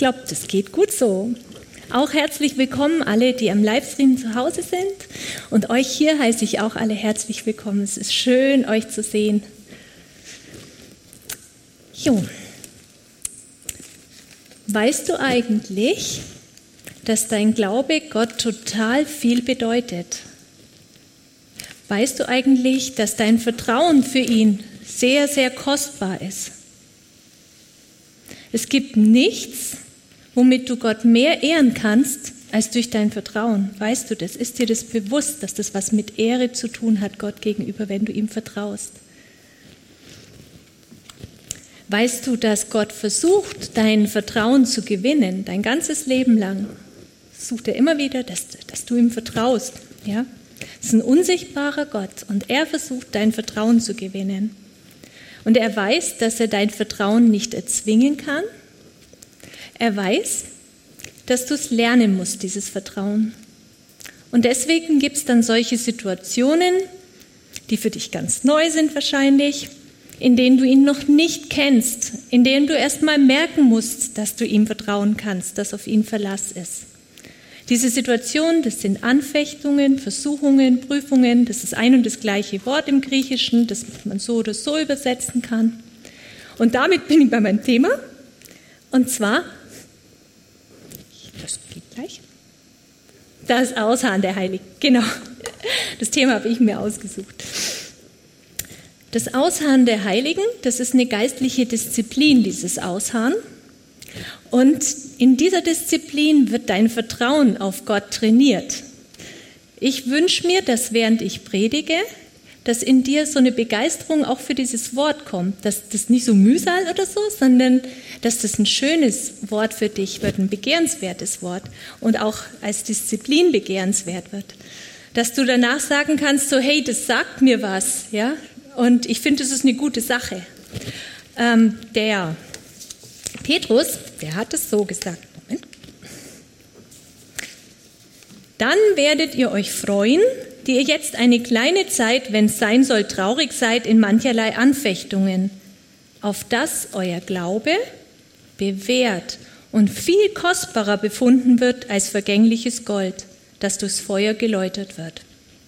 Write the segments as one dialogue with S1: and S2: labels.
S1: glaube, das geht gut so. Auch herzlich willkommen alle, die am Livestream zu Hause sind. Und euch hier heiße ich auch alle herzlich willkommen. Es ist schön, euch zu sehen. Jo. Weißt du eigentlich, dass dein Glaube Gott total viel bedeutet? Weißt du eigentlich, dass dein Vertrauen für ihn sehr, sehr kostbar ist? Es gibt nichts, womit du Gott mehr ehren kannst, als durch dein Vertrauen. Weißt du das? Ist dir das bewusst, dass das was mit Ehre zu tun hat Gott gegenüber, wenn du ihm vertraust? Weißt du, dass Gott versucht, dein Vertrauen zu gewinnen, dein ganzes Leben lang? Sucht er immer wieder, dass du ihm vertraust. Ja? Das ist ein unsichtbarer Gott und er versucht, dein Vertrauen zu gewinnen. Und er weiß, dass er dein Vertrauen nicht erzwingen kann. Er weiß, dass du es lernen musst, dieses Vertrauen. Und deswegen gibt es dann solche Situationen, die für dich ganz neu sind wahrscheinlich, in denen du ihn noch nicht kennst, in denen du erst mal merken musst, dass du ihm vertrauen kannst, dass auf ihn Verlass ist. Diese Situationen, das sind Anfechtungen, Versuchungen, Prüfungen, das ist ein und das gleiche Wort im Griechischen, das man so oder so übersetzen kann. Und damit bin ich bei meinem Thema, und zwar, das geht gleich, das Ausharren der Heiligen. Genau, das Thema habe ich mir ausgesucht. Das Ausharren der Heiligen, das ist eine geistliche Disziplin, dieses Ausharren. Und in dieser Disziplin wird dein Vertrauen auf Gott trainiert. Ich wünsche mir, dass während ich predige, dass in dir so eine Begeisterung auch für dieses Wort kommt, dass das nicht so Mühsal oder so, sondern dass das ein schönes Wort für dich wird, ein begehrenswertes Wort und auch als Disziplin begehrenswert wird. Dass du danach sagen kannst, so hey, das sagt mir was, ja, und ich finde, das ist eine gute Sache. Der Petrus, der hat es so gesagt. Moment. Dann werdet ihr euch freuen, die ihr jetzt eine kleine Zeit, wenn es sein soll, traurig seid in mancherlei Anfechtungen, auf dass euer Glaube bewährt und viel kostbarer befunden wird als vergängliches Gold, das durchs Feuer geläutert wird.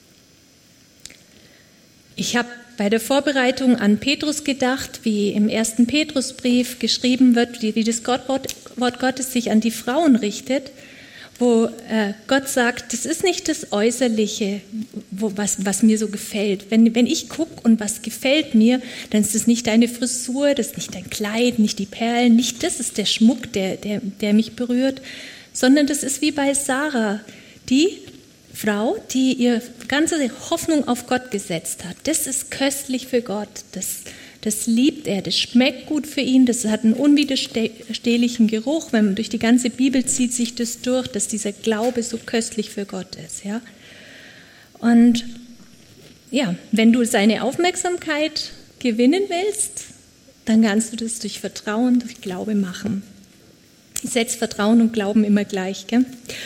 S1: Ich habe bei der Vorbereitung an Petrus gedacht, wie im 1. Petrusbrief geschrieben wird, wie das Wort Gottes sich an die Frauen richtet, wo Gott sagt, das ist nicht das Äußerliche, was mir so gefällt. Wenn ich gucke und was gefällt mir, dann ist das nicht deine Frisur, das ist nicht dein Kleid, nicht die Perlen, nicht das ist der Schmuck, der mich berührt, sondern das ist wie bei Sarah, die Frau, die ihre ganze Hoffnung auf Gott gesetzt hat. Das ist köstlich für Gott, das liebt er, das schmeckt gut für ihn, das hat einen unwiderstehlichen Geruch. Wenn man durch die ganze Bibel zieht sich das durch, dass dieser Glaube so köstlich für Gott ist. Ja? Und ja, wenn du seine Aufmerksamkeit gewinnen willst, dann kannst du das durch Vertrauen, durch Glaube machen. Ich setze Vertrauen und Glauben immer gleich. Gell?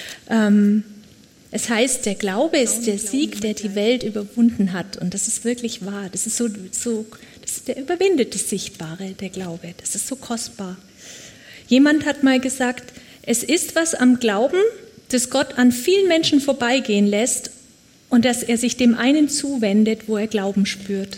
S1: Es heißt, der Glaube ist der Sieg, der die Welt überwunden hat. Und das ist wirklich wahr. Das ist der überwindet das Sichtbare, der Glaube. Das ist so kostbar. Jemand hat mal gesagt, es ist was am Glauben, das Gott an vielen Menschen vorbeigehen lässt und dass er sich dem einen zuwendet, wo er Glauben spürt.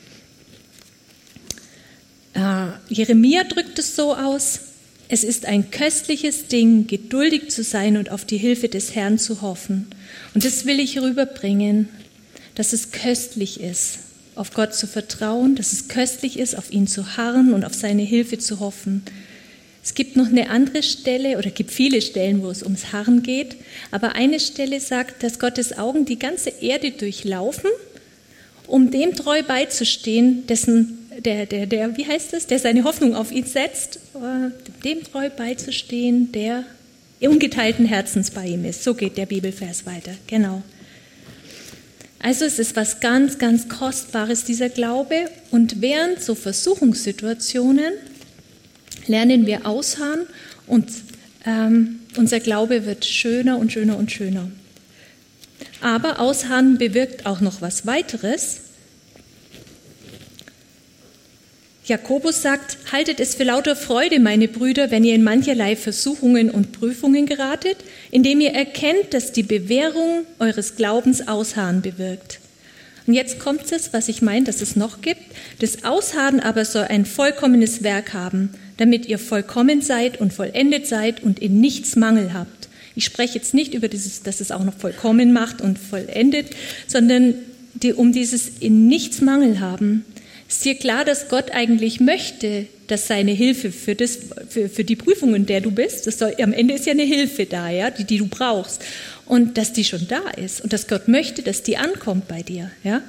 S1: Jeremia drückt es so aus, es ist ein köstliches Ding, geduldig zu sein und auf die Hilfe des Herrn zu hoffen. Und das will ich rüberbringen, dass es köstlich ist, auf Gott zu vertrauen, dass es köstlich ist, auf ihn zu harren und auf seine Hilfe zu hoffen. Es gibt noch eine andere Stelle, oder gibt viele Stellen, wo es ums Harren geht, aber eine Stelle sagt, dass Gottes Augen die ganze Erde durchlaufen, um dem treu beizustehen, der seine Hoffnung auf ihn setzt, dem treu beizustehen, der ungeteilten Herzens bei ihm ist. So geht der Bibelvers weiter, genau. Also es ist was ganz, ganz Kostbares, dieser Glaube. Und während so Versuchungssituationen lernen wir ausharren und unser Glaube wird schöner und schöner und schöner. Aber Ausharren bewirkt auch noch was weiteres. Jakobus sagt, haltet es für lauter Freude, meine Brüder, wenn ihr in mancherlei Versuchungen und Prüfungen geratet, indem ihr erkennt, dass die Bewährung eures Glaubens Ausharren bewirkt. Und jetzt kommt es, was ich meine, dass es noch gibt. Das Ausharren aber soll ein vollkommenes Werk haben, damit ihr vollkommen seid und vollendet seid und in nichts Mangel habt. Ich spreche jetzt nicht über dieses, dass es auch noch vollkommen macht und vollendet, sondern um dieses in nichts Mangel haben. Ist dir klar, dass Gott eigentlich möchte, dass seine Hilfe für die Prüfung, in der du bist, am Ende ist ja eine Hilfe da, ja, die du brauchst, und dass die schon da ist und dass Gott möchte, dass die ankommt bei dir, ja.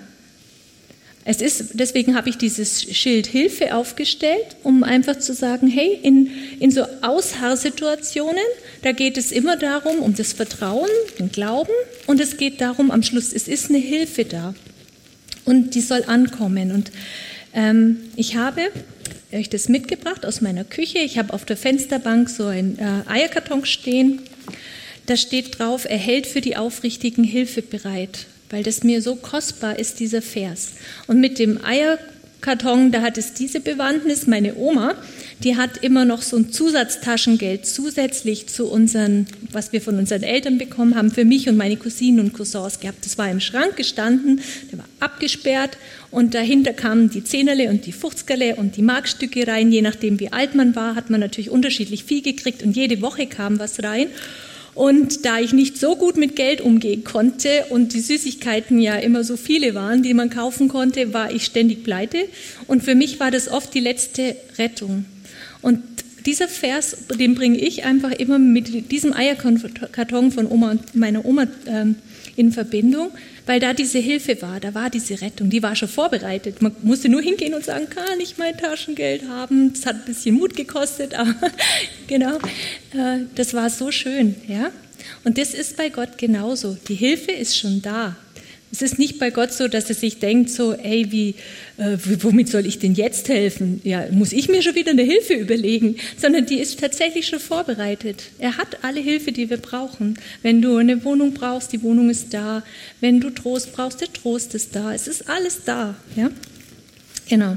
S1: Deswegen habe ich dieses Schild Hilfe aufgestellt, um einfach zu sagen, hey, in so Ausharrsituationen, da geht es immer darum, um das Vertrauen, den Glauben, und es geht darum, am Schluss, es ist eine Hilfe da und die soll ankommen. Und ich habe euch das mitgebracht aus meiner Küche. Ich habe auf der Fensterbank so einen Eierkarton stehen. Da steht drauf, er hält für die Aufrichtigen Hilfe bereit, weil das mir so kostbar ist, dieser Vers. Und mit dem Eierkarton, da hat es diese Bewandtnis. Meine Oma, die hat immer noch so ein Zusatztaschengeld zusätzlich zu was wir von unseren Eltern bekommen haben, für mich und meine Cousinen und Cousins gehabt. Das war im Schrank gestanden, der war abgesperrt und dahinter kamen die Zehnerle und die 50erle und die Markstücke rein. Je nachdem, wie alt man war, hat man natürlich unterschiedlich viel gekriegt und jede Woche kam was rein. Und da ich nicht so gut mit Geld umgehen konnte und die Süßigkeiten ja immer so viele waren, die man kaufen konnte, war ich ständig pleite. Und für mich war das oft die letzte Rettung. Und dieser Vers, den bringe ich einfach immer mit diesem Eierkarton von Oma und meiner Oma in Verbindung, weil da diese Hilfe war, da war diese Rettung, die war schon vorbereitet. Man musste nur hingehen und sagen, kann ich mein Taschengeld haben? Das hat ein bisschen Mut gekostet, aber genau, das war so schön. Ja? Und das ist bei Gott genauso. Die Hilfe ist schon da. Es ist nicht bei Gott so, dass er sich denkt, so, ey, womit soll ich denn jetzt helfen? Ja, muss ich mir schon wieder eine Hilfe überlegen? Sondern die ist tatsächlich schon vorbereitet. Er hat alle Hilfe, die wir brauchen. Wenn du eine Wohnung brauchst, die Wohnung ist da. Wenn du Trost brauchst, der Trost ist da. Es ist alles da. Ja? Genau.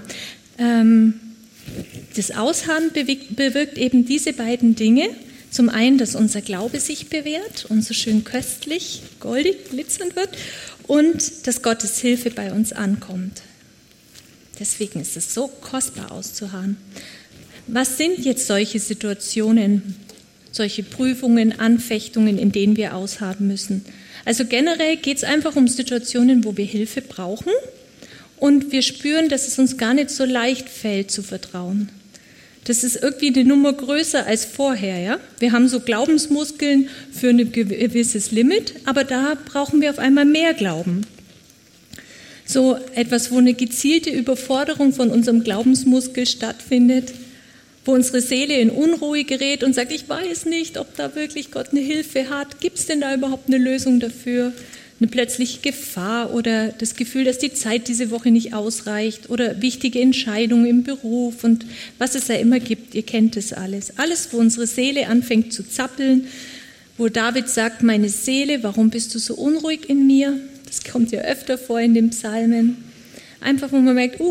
S1: Das Ausharren bewirkt eben diese beiden Dinge. Zum einen, dass unser Glaube sich bewährt und so schön köstlich, goldig, glitzernd wird, und dass Gottes Hilfe bei uns ankommt. Deswegen ist es so kostbar auszuharren. Was sind jetzt solche Situationen, solche Prüfungen, Anfechtungen, in denen wir ausharren müssen? Also generell geht es einfach um Situationen, wo wir Hilfe brauchen und wir spüren, dass es uns gar nicht so leicht fällt zu vertrauen. Das ist irgendwie eine Nummer größer als vorher. Ja? Wir haben so Glaubensmuskeln für ein gewisses Limit, aber da brauchen wir auf einmal mehr Glauben. So etwas, wo eine gezielte Überforderung von unserem Glaubensmuskel stattfindet, wo unsere Seele in Unruhe gerät und sagt, ich weiß nicht, ob da wirklich Gott eine Hilfe hat. Gibt es denn da überhaupt eine Lösung dafür? Eine plötzliche Gefahr oder das Gefühl, dass die Zeit diese Woche nicht ausreicht oder wichtige Entscheidungen im Beruf und was es da immer gibt, ihr kennt das alles. Alles, wo unsere Seele anfängt zu zappeln, wo David sagt, meine Seele, warum bist du so unruhig in mir? Das kommt ja öfter vor in den Psalmen. Einfach, wo man merkt,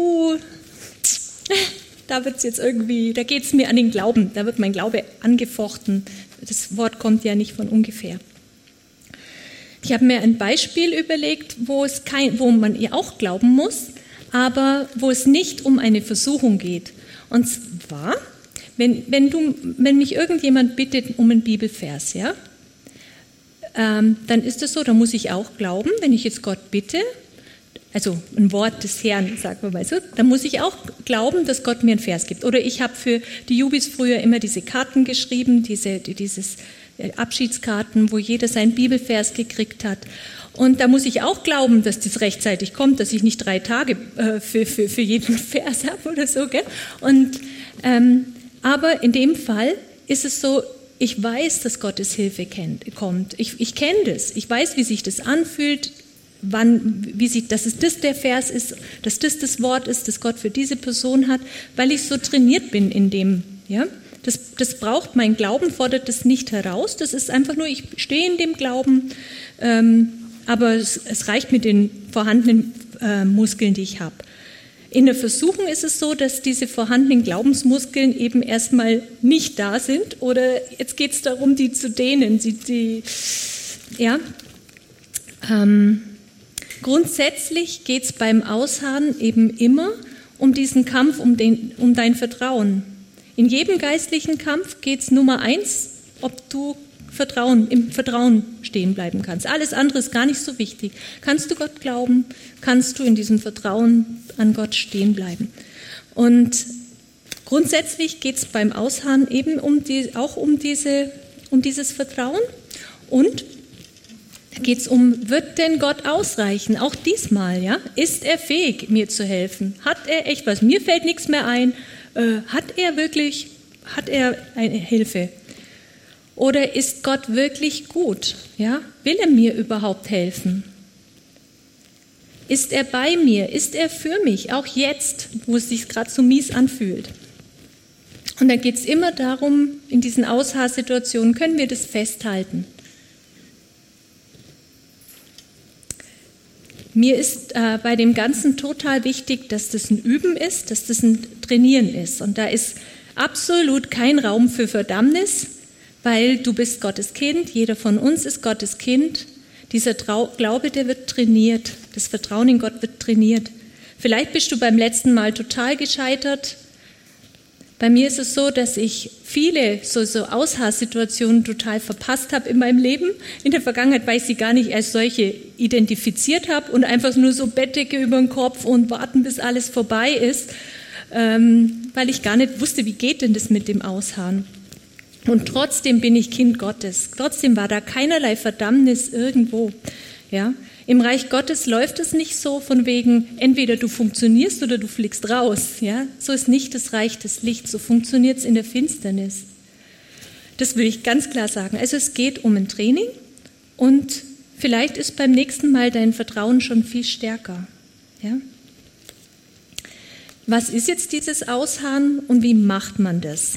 S1: da wird's jetzt irgendwie, da geht es mir an den Glauben, da wird mein Glaube angefochten. Das Wort kommt ja nicht von ungefähr. Ich habe mir ein Beispiel überlegt, wo man ja auch glauben muss, aber wo es nicht um eine Versuchung geht. Und zwar, wenn mich irgendjemand bittet um einen Bibelvers, ja, dann ist es so, da muss ich auch glauben, wenn ich jetzt Gott bitte, also ein Wort des Herrn, sagen wir mal so, dann muss ich auch glauben, dass Gott mir einen Vers gibt. Oder ich habe für die Jubis früher immer diese Karten geschrieben, dieses Abschiedskarten, wo jeder seinen Bibelvers gekriegt hat. Und da muss ich auch glauben, dass das rechtzeitig kommt, dass ich nicht 3 Tage für jeden Vers habe oder so. Gell? Aber in dem Fall ist es so, ich weiß, dass Gottes Hilfe kommt. Ich kenne das. Ich weiß, wie sich das anfühlt, dass es das der Vers ist, dass das Wort ist, das Gott für diese Person hat, weil ich so trainiert bin in dem, ja. Das braucht mein Glauben, fordert das nicht heraus. Das ist einfach nur, ich stehe in dem Glauben, aber es reicht mit den vorhandenen Muskeln, die ich habe. In der Versuchung ist es so, dass diese vorhandenen Glaubensmuskeln eben erstmal nicht da sind oder jetzt geht es darum, die zu dehnen. Grundsätzlich geht es beim Ausharren eben immer um diesen Kampf, um dein Vertrauen. In jedem geistlichen Kampf geht es Nummer 1, ob du im Vertrauen stehen bleiben kannst. Alles andere ist gar nicht so wichtig. Kannst du Gott glauben? Kannst du in diesem Vertrauen an Gott stehen bleiben? Und grundsätzlich geht es beim Ausharren eben um dieses Vertrauen. Und da geht es wird denn Gott ausreichen? Auch diesmal, ja? Ist er fähig, mir zu helfen? Hat er echt was? Mir fällt nichts mehr ein. Hat er eine Hilfe? Oder ist Gott wirklich gut? Ja? Will er mir überhaupt helfen? Ist er bei mir? Ist er für mich? Auch jetzt, wo es sich gerade so mies anfühlt. Und dann geht es immer darum, in diesen Ausharrsituationen können wir das festhalten. Mir ist bei dem Ganzen total wichtig, dass das ein Üben ist, dass das ein Trainieren ist. Und da ist absolut kein Raum für Verdammnis, weil du bist Gottes Kind, jeder von uns ist Gottes Kind. Dieser Glaube, der wird trainiert, das Vertrauen in Gott wird trainiert. Vielleicht bist du beim letzten Mal total gescheitert. Bei mir ist es so, dass ich viele so Ausharrsituationen total verpasst habe in meinem Leben. In der Vergangenheit, weil ich sie gar nicht als solche identifiziert habe und einfach nur so Bettdecke über den Kopf und warten, bis alles vorbei ist, weil ich gar nicht wusste, wie geht denn das mit dem Ausharren. Und trotzdem bin ich Kind Gottes. Trotzdem war da keinerlei Verdammnis irgendwo. Ja? Im Reich Gottes läuft es nicht so von wegen, entweder du funktionierst oder du fliegst raus. Ja? So ist nicht das Reich des Lichts, so funktioniert es in der Finsternis. Das will ich ganz klar sagen. Also es geht um ein Training und vielleicht ist beim nächsten Mal dein Vertrauen schon viel stärker. Ja? Was ist jetzt dieses Ausharren und wie macht man das?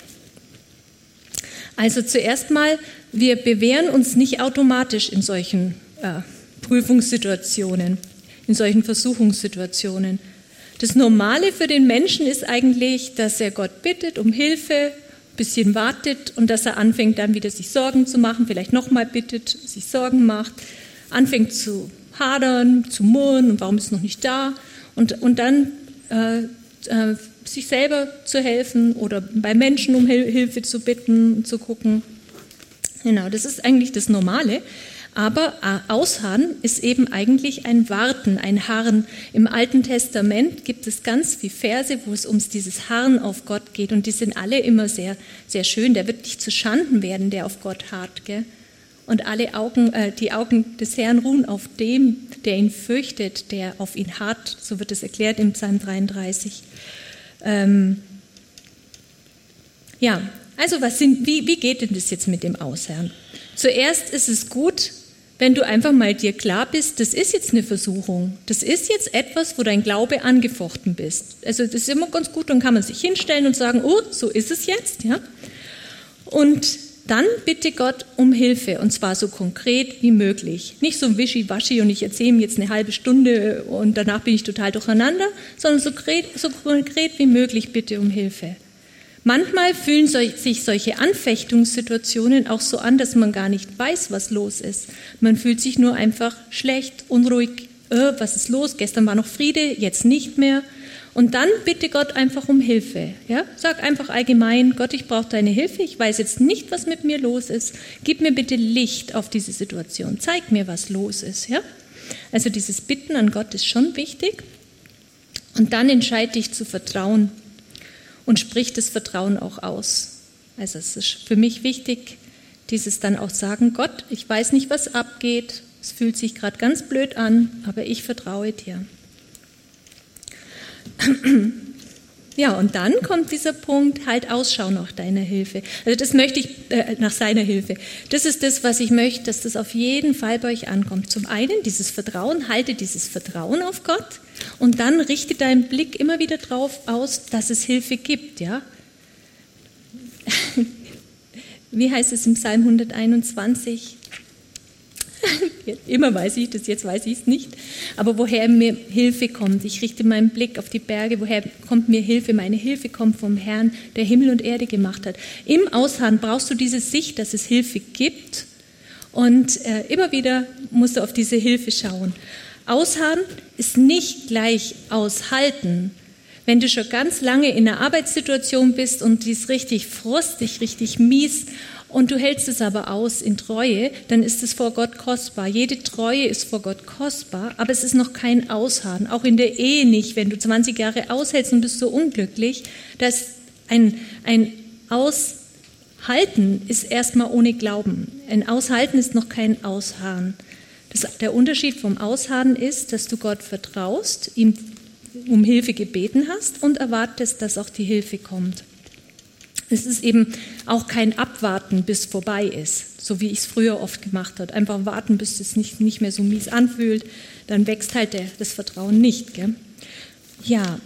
S1: Also zuerst mal, wir bewähren uns nicht automatisch in solchen Prüfungssituationen, in solchen Versuchungssituationen. Das Normale für den Menschen ist eigentlich, dass er Gott bittet um Hilfe, ein bisschen wartet und dass er anfängt dann wieder sich Sorgen zu machen, vielleicht nochmal bittet, sich Sorgen macht, anfängt zu hadern, zu murren und warum ist es noch nicht da und dann sich selber zu helfen oder bei Menschen um Hilfe zu bitten und zu gucken. Genau, das ist eigentlich das Normale. Aber Ausharren ist eben eigentlich ein Warten, ein Harren. Im Alten Testament gibt es ganz viele Verse, wo es um dieses Harren auf Gott geht. Und die sind alle immer sehr, sehr schön. Der wird nicht zu Schanden werden, der auf Gott harrt. Gell? Und die Augen des Herrn ruhen auf dem, der ihn fürchtet, der auf ihn harrt. So wird es erklärt im Psalm 33. Also wie geht denn das jetzt mit dem Ausharren? Zuerst ist es gut, wenn du einfach mal dir klar bist, das ist jetzt eine Versuchung. Das ist jetzt etwas, wo dein Glaube angefochten bist. Also das ist immer ganz gut, dann kann man sich hinstellen und sagen, oh, so ist es jetzt. Ja? Und dann bitte Gott um Hilfe und zwar so konkret wie möglich. Nicht so wischiwaschi und ich erzähle ihm jetzt eine halbe Stunde und danach bin ich total durcheinander, sondern so konkret wie möglich bitte um Hilfe. Manchmal fühlen sich solche Anfechtungssituationen auch so an, dass man gar nicht weiß, was los ist. Man fühlt sich nur einfach schlecht, unruhig, was ist los? Gestern war noch Friede, jetzt nicht mehr. Und dann bitte Gott einfach um Hilfe. Ja? Sag einfach allgemein, Gott, ich brauche deine Hilfe, ich weiß jetzt nicht, was mit mir los ist. Gib mir bitte Licht auf diese Situation, zeig mir, was los ist. Ja? Also dieses Bitten an Gott ist schon wichtig. Und dann entscheide dich zu vertrauen und sprich das Vertrauen auch aus. Also es ist für mich wichtig, dieses dann auch sagen, Gott, ich weiß nicht, was abgeht, es fühlt sich gerade ganz blöd an, aber ich vertraue dir. Ja, und dann kommt dieser Punkt, halt Ausschau nach deiner Hilfe. Also das möchte ich, nach seiner Hilfe. Das ist das, was ich möchte, dass das auf jeden Fall bei euch ankommt. Zum einen dieses Vertrauen, halte dieses Vertrauen auf Gott und dann richte deinen Blick immer wieder drauf aus, dass es Hilfe gibt, ja. Wie heißt es im Psalm 121? Immer weiß ich das, jetzt weiß ich es nicht. Aber woher mir Hilfe kommt. Ich richte meinen Blick auf die Berge. Woher kommt mir Hilfe? Meine Hilfe kommt vom Herrn, der Himmel und Erde gemacht hat. Im Ausharren brauchst du diese Sicht, dass es Hilfe gibt. Und immer wieder musst du auf diese Hilfe schauen. Ausharren ist nicht gleich aushalten. Wenn du schon ganz lange in einer Arbeitssituation bist und die ist richtig frustig, richtig mies und du hältst es aber aus in Treue, dann ist es vor Gott kostbar. Jede Treue ist vor Gott kostbar, aber es ist noch kein Ausharren. Auch in der Ehe nicht, wenn du 20 Jahre aushältst und bist so unglücklich. Das ein Aushalten ist erstmal ohne Glauben. Ein Aushalten ist noch kein Ausharren. Der Unterschied vom Ausharren ist, dass du Gott vertraust, ihm um Hilfe gebeten hast und erwartest, dass auch die Hilfe kommt. Es ist eben auch kein Abwarten, bis vorbei ist, so wie ich es früher oft gemacht habe. Einfach warten, bis es nicht mehr so mies anfühlt, dann wächst halt das Vertrauen nicht. Gell? Ja,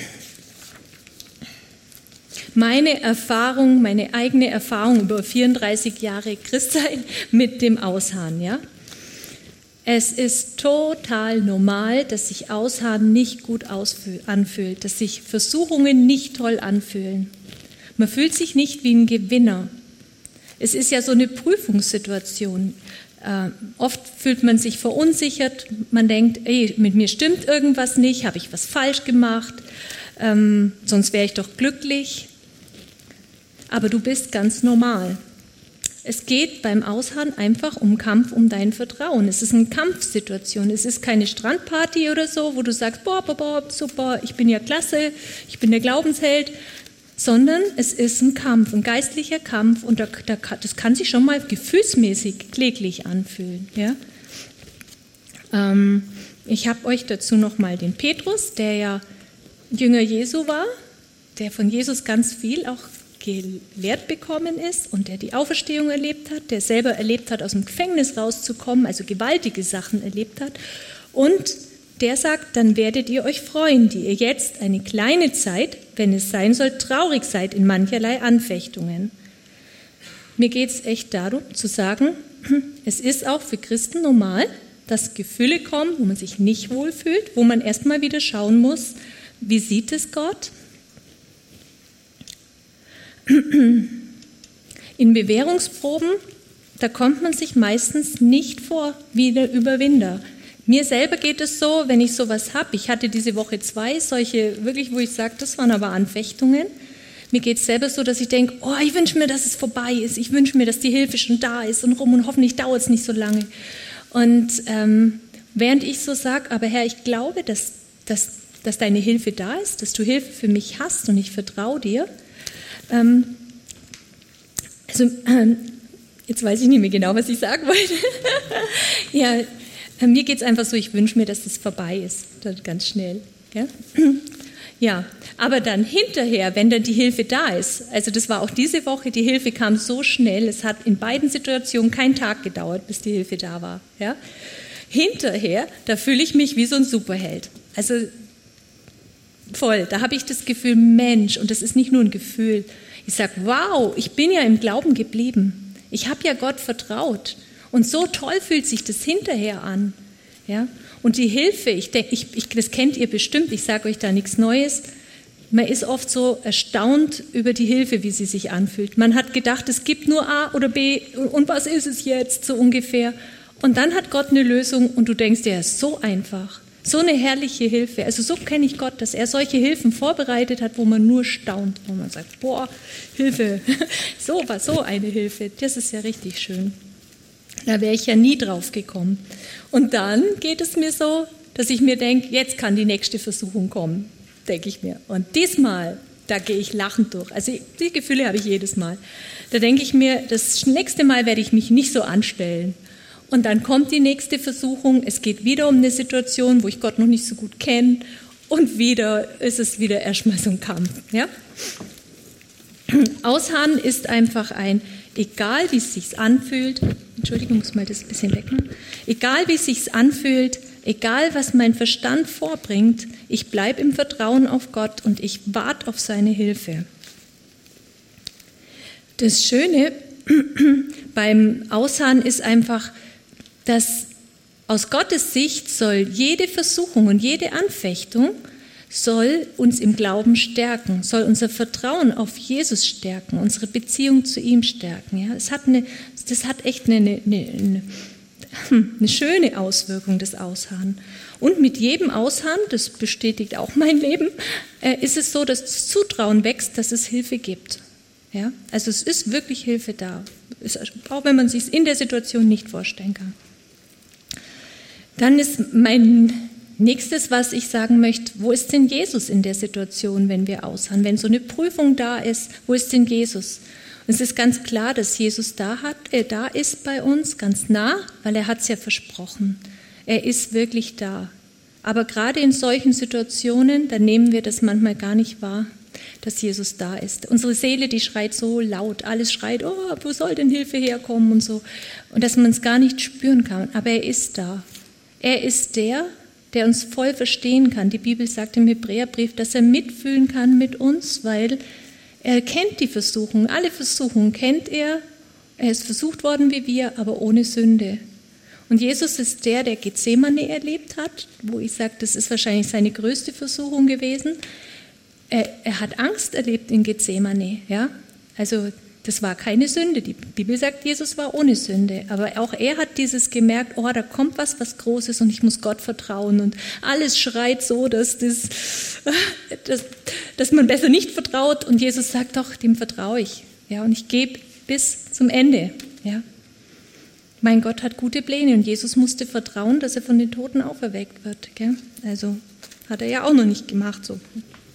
S1: meine Erfahrung, meine eigene Erfahrung über 34 Jahre Christsein mit dem Ausharren, ja. Es ist total normal, dass sich Ausharren nicht gut anfühlt, dass sich Versuchungen nicht toll anfühlen. Man fühlt sich nicht wie ein Gewinner. Es ist ja so eine Prüfungssituation. Oft fühlt man sich verunsichert, man denkt, ey, mit mir stimmt irgendwas nicht, habe ich was falsch gemacht, sonst wäre ich doch glücklich. Aber du bist ganz normal. Es geht beim Ausharren einfach um Kampf um dein Vertrauen. Es ist eine Kampfsituation. Es ist keine Strandparty oder so, wo du sagst, boah, super, ich bin ja klasse, ich bin der Glaubensheld, sondern es ist ein Kampf, ein geistlicher Kampf und das kann sich schon mal gefühlsmäßig kläglich anfühlen. Ja? Ich habe euch dazu nochmal den Petrus, der ja Jünger Jesu war, der von Jesus ganz viel auch gelehrt bekommen ist und der die Auferstehung erlebt hat, der selber erlebt hat, aus dem Gefängnis rauszukommen, also gewaltige Sachen erlebt hat. Und der sagt, dann werdet ihr euch freuen, die ihr jetzt eine kleine Zeit, wenn es sein soll, traurig seid in mancherlei Anfechtungen. Mir geht es echt darum zu sagen, es ist auch für Christen normal, dass Gefühle kommen, wo man sich nicht wohlfühlt, wo man erstmal wieder schauen muss, wie sieht es Gott? In Bewährungsproben, da kommt man sich meistens nicht vor wie der Überwinder. Mir selber geht es so, wenn ich sowas habe, ich hatte diese Woche 2 solche, wirklich, wo ich sage, das waren aber Anfechtungen. Mir geht es selber so, dass ich denke, oh, ich wünsche mir, dass es vorbei ist. Ich wünsche mir, dass die Hilfe schon da ist und hoffentlich dauert es nicht so lange. Und während ich so sage, aber Herr, ich glaube, dass deine Hilfe da ist, dass du Hilfe für mich hast und ich vertraue dir. Jetzt weiß ich nicht mehr genau, was ich sagen wollte. Ja, mir geht es einfach so, ich wünsche mir, dass das vorbei ist, ganz schnell. Ja? Ja, aber dann hinterher, wenn dann die Hilfe da ist, also das war auch diese Woche, die Hilfe kam so schnell, es hat in beiden Situationen keinen Tag gedauert, bis die Hilfe da war. Ja? Hinterher, da fühle ich mich wie so ein Superheld. Also voll, da habe ich das Gefühl, Mensch, und das ist nicht nur ein Gefühl. Ich sage, wow, ich bin ja im Glauben geblieben. Ich habe ja Gott vertraut. Und so toll fühlt sich das hinterher an. Ja? Und die Hilfe, ich denke, das kennt ihr bestimmt, ich sage euch da nichts Neues. Man ist oft so erstaunt über die Hilfe, wie sie sich anfühlt. Man hat gedacht, es gibt nur A oder B und was ist es jetzt, so ungefähr. Und dann hat Gott eine Lösung und du denkst, der ist so einfach. So eine herrliche Hilfe. Also so kenne ich Gott, dass er solche Hilfen vorbereitet hat, wo man nur staunt, wo man sagt, boah, Hilfe, so eine Hilfe, das ist ja richtig schön. Da wäre ich ja nie drauf gekommen. Und dann geht es mir so, dass ich mir denke, jetzt kann die nächste Versuchung kommen, denke ich mir. Und diesmal, da gehe ich lachend durch. Also die Gefühle habe ich jedes Mal. Da denke ich mir, das nächste Mal werde ich mich nicht so anstellen. Und dann kommt die nächste Versuchung, es geht wieder um eine Situation, wo ich Gott noch nicht so gut kenne und wieder ist es wieder erstmal so ein Kampf. Ja? Ausharren ist einfach egal wie es sich anfühlt, Entschuldigung, muss mal das ein bisschen wegmachen, egal wie es sich anfühlt, egal was mein Verstand vorbringt, ich bleibe im Vertrauen auf Gott und ich warte auf seine Hilfe. Das Schöne beim Ausharren ist einfach, dass Aus Gottes Sicht soll jede Versuchung und jede Anfechtung soll uns im Glauben stärken, soll unser Vertrauen auf Jesus stärken, unsere Beziehung zu ihm stärken. Ja? Das hat echt eine schöne Auswirkung, das Ausharren. Und mit jedem Ausharren, das bestätigt auch mein Leben, ist es so, dass das Zutrauen wächst, dass es Hilfe gibt. Ja? Also es ist wirklich Hilfe da, auch wenn man sich es in der Situation nicht vorstellen kann. Dann ist mein nächstes, was ich sagen möchte, wo ist denn Jesus in der Situation, wenn wir ausharren? Wenn so eine Prüfung da ist, wo ist denn Jesus? Und es ist ganz klar, dass Jesus da ist bei uns, ganz nah, weil er hat es ja versprochen. Er ist wirklich da. Aber gerade in solchen Situationen, da nehmen wir das manchmal gar nicht wahr, dass Jesus da ist. Unsere Seele, die schreit so laut, alles schreit, oh, wo soll denn Hilfe herkommen und so. Und dass man es gar nicht spüren kann. Aber er ist da. Er ist der uns voll verstehen kann. Die Bibel sagt im Hebräerbrief, dass er mitfühlen kann mit uns, weil er kennt die Versuchungen. Alle Versuchungen kennt er. Er ist versucht worden wie wir, aber ohne Sünde. Und Jesus ist der Gethsemane erlebt hat, wo ich sage, das ist wahrscheinlich seine größte Versuchung gewesen. Er hat Angst erlebt in Gethsemane. Ja? Also das war keine Sünde. Die Bibel sagt, Jesus war ohne Sünde. Aber auch er hat dieses gemerkt, oh, da kommt was Großes und ich muss Gott vertrauen. Und alles schreit so, dass man besser nicht vertraut. Und Jesus sagt, doch, dem vertraue ich. Ja, und ich gehe bis zum Ende. Ja. Mein Gott hat gute Pläne und Jesus musste vertrauen, dass er von den Toten auferweckt wird. Gell? Also hat er ja auch noch nicht gemacht. So.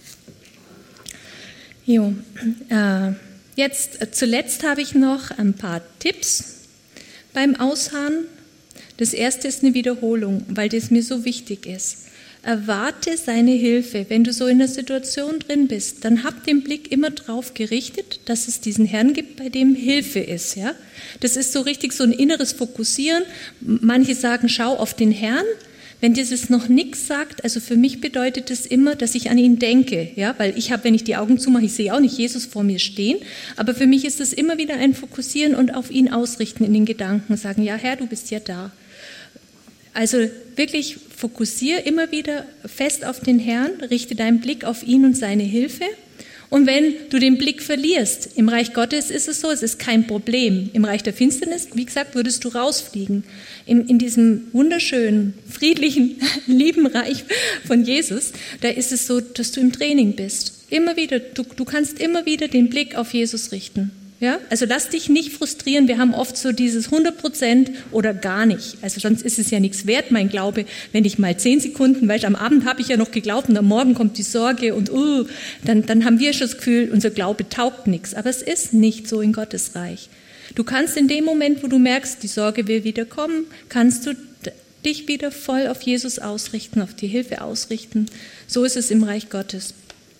S1: Jo, jetzt zuletzt habe ich noch ein paar Tipps beim Ausharren. Das erste ist eine Wiederholung, weil das mir so wichtig ist. Erwarte seine Hilfe. Wenn du so in einer Situation drin bist, dann hab den Blick immer drauf gerichtet, dass es diesen Herrn gibt, bei dem Hilfe ist. Ja? Das ist so richtig so ein inneres Fokussieren. Manche sagen, schau auf den Herrn. Wenn dieses noch nichts sagt, also für mich bedeutet es immer, dass ich an ihn denke, ja, weil ich habe, wenn ich die Augen zumache, ich sehe auch nicht Jesus vor mir stehen, aber für mich ist es immer wieder ein Fokussieren und auf ihn ausrichten in den Gedanken, sagen, ja Herr, du bist ja da. Also wirklich fokussiere immer wieder fest auf den Herrn, richte deinen Blick auf ihn und seine Hilfe. Und wenn du den Blick verlierst, im Reich Gottes ist es so, es ist kein Problem. Im Reich der Finsternis, wie gesagt, würdest du rausfliegen. In diesem wunderschönen, friedlichen, lieben Reich von Jesus, da ist es so, dass du im Training bist. Immer wieder, du kannst immer wieder den Blick auf Jesus richten. Ja? Also lass dich nicht frustrieren, wir haben oft so dieses 100% oder gar nicht. Also sonst ist es ja nichts wert, mein Glaube, wenn ich mal 10 Sekunden, weißt, am Abend habe ich ja noch geglaubt und am Morgen kommt die Sorge und dann haben wir schon das Gefühl, unser Glaube taugt nichts. Aber es ist nicht so in Gottes Reich. Du kannst in dem Moment, wo du merkst, die Sorge will wieder kommen, kannst du dich wieder voll auf Jesus ausrichten, auf die Hilfe ausrichten. So ist es im Reich Gottes.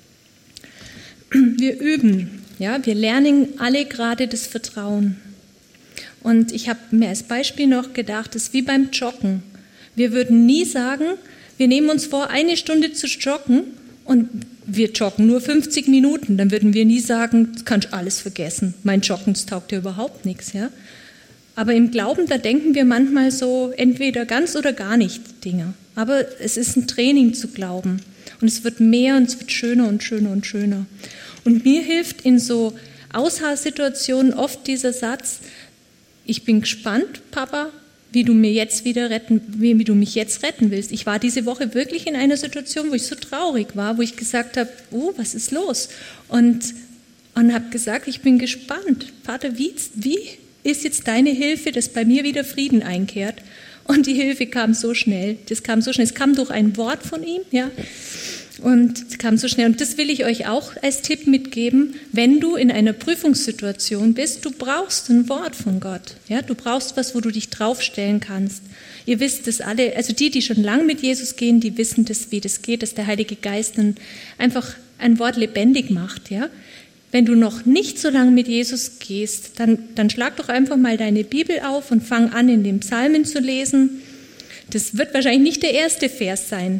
S1: Wir üben. Ja, wir lernen alle gerade das Vertrauen. Und ich habe mir als Beispiel noch gedacht, das ist wie beim Joggen. Wir würden nie sagen, wir nehmen uns vor, 1 Stunde zu joggen und wir joggen nur 50 Minuten. Dann würden wir nie sagen, das kannst du alles vergessen. Mein Joggen, das taugt dir überhaupt nichts. Ja? Aber im Glauben, da denken wir manchmal so, entweder ganz oder gar nicht Dinge. Aber es ist ein Training zu glauben. Und es wird mehr und es wird schöner und schöner und schöner. Und mir hilft in so Ausharrsituationen oft dieser Satz, ich bin gespannt, Papa, wie du mich jetzt retten willst. Ich war diese Woche wirklich in einer Situation, wo ich so traurig war, wo ich gesagt habe, oh, was ist los? Und habe gesagt, ich bin gespannt. Vater, wie ist jetzt deine Hilfe, dass bei mir wieder Frieden einkehrt? Und die Hilfe kam so schnell. Es kam durch ein Wort von ihm, ja. Und es kam so schnell. Und das will ich euch auch als Tipp mitgeben. Wenn du in einer Prüfungssituation bist, du brauchst ein Wort von Gott. Ja, du brauchst was, wo du dich draufstellen kannst. Ihr wisst das alle, also die schon lang mit Jesus gehen, die wissen das, wie das geht, dass der Heilige Geist einfach ein Wort lebendig macht. Ja? Wenn du noch nicht so lange mit Jesus gehst, dann schlag doch einfach mal deine Bibel auf und fang an, in den Psalmen zu lesen. Das wird wahrscheinlich nicht der erste Vers sein.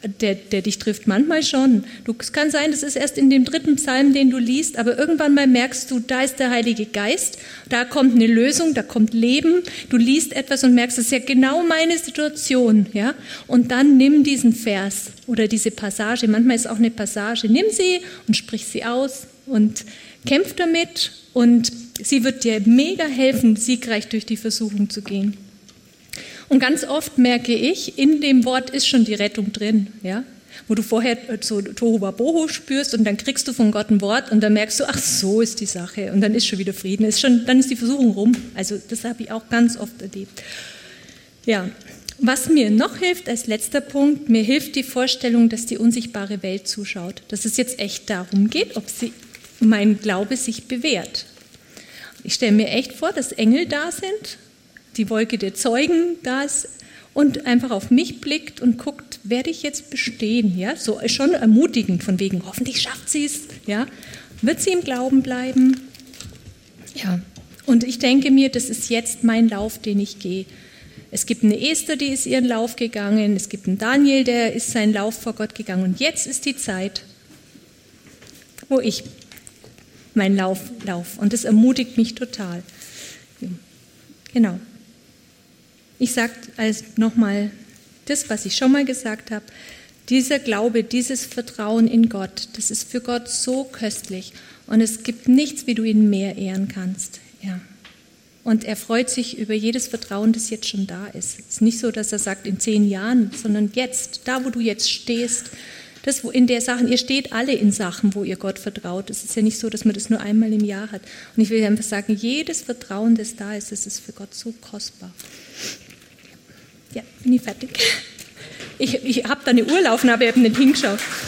S1: der dich trifft manchmal schon. Es kann sein, das ist erst in dem 3. Psalm, den du liest, aber irgendwann mal merkst du, da ist der Heilige Geist, da kommt eine Lösung, da kommt Leben. Du liest etwas und merkst, das ist ja genau meine Situation. Ja? Und dann nimm diesen Vers oder diese Passage, manchmal ist es auch eine Passage, nimm sie und sprich sie aus und kämpf damit und sie wird dir mega helfen, siegreich durch die Versuchung zu gehen. Und ganz oft merke ich, in dem Wort ist schon die Rettung drin, ja? Wo du vorher so Tohuwabohu spürst und dann kriegst du von Gott ein Wort und dann merkst du, ach, so ist die Sache und dann ist schon wieder Frieden, dann ist die Versuchung rum. Also das habe ich auch ganz oft erlebt. Ja, was mir noch hilft als letzter Punkt, mir hilft die Vorstellung, dass die unsichtbare Welt zuschaut, dass es jetzt echt darum geht, ob mein Glaube sich bewährt. Ich stelle mir echt vor, dass Engel da sind, die Wolke der Zeugen da ist und einfach auf mich blickt und guckt, werde ich jetzt bestehen? Ja? So schon ermutigend von wegen, hoffentlich schafft sie es. Ja? Wird sie im Glauben bleiben? Ja. Und ich denke mir, das ist jetzt mein Lauf, den ich gehe. Es gibt eine Esther, die ist ihren Lauf gegangen. Es gibt einen Daniel, der ist seinen Lauf vor Gott gegangen. Und jetzt ist die Zeit, wo ich meinen Lauf laufe. Und das ermutigt mich total. Genau. Ich sage nochmal das, was ich schon mal gesagt habe. Dieser Glaube, dieses Vertrauen in Gott, das ist für Gott so köstlich. Und es gibt nichts, wie du ihn mehr ehren kannst. Ja. Und er freut sich über jedes Vertrauen, das jetzt schon da ist. Es ist nicht so, dass er sagt, in 10 Jahren, sondern jetzt, da wo du jetzt stehst, das, wo in der Sachen, ihr steht alle in Sachen, wo ihr Gott vertraut. Es ist ja nicht so, dass man das nur einmal im Jahr hat. Und ich will einfach sagen, jedes Vertrauen, das da ist, das ist für Gott so kostbar. Ja, bin ich fertig. Ich habe da eine Uhr laufen, aber ich habe nicht hingeschaut.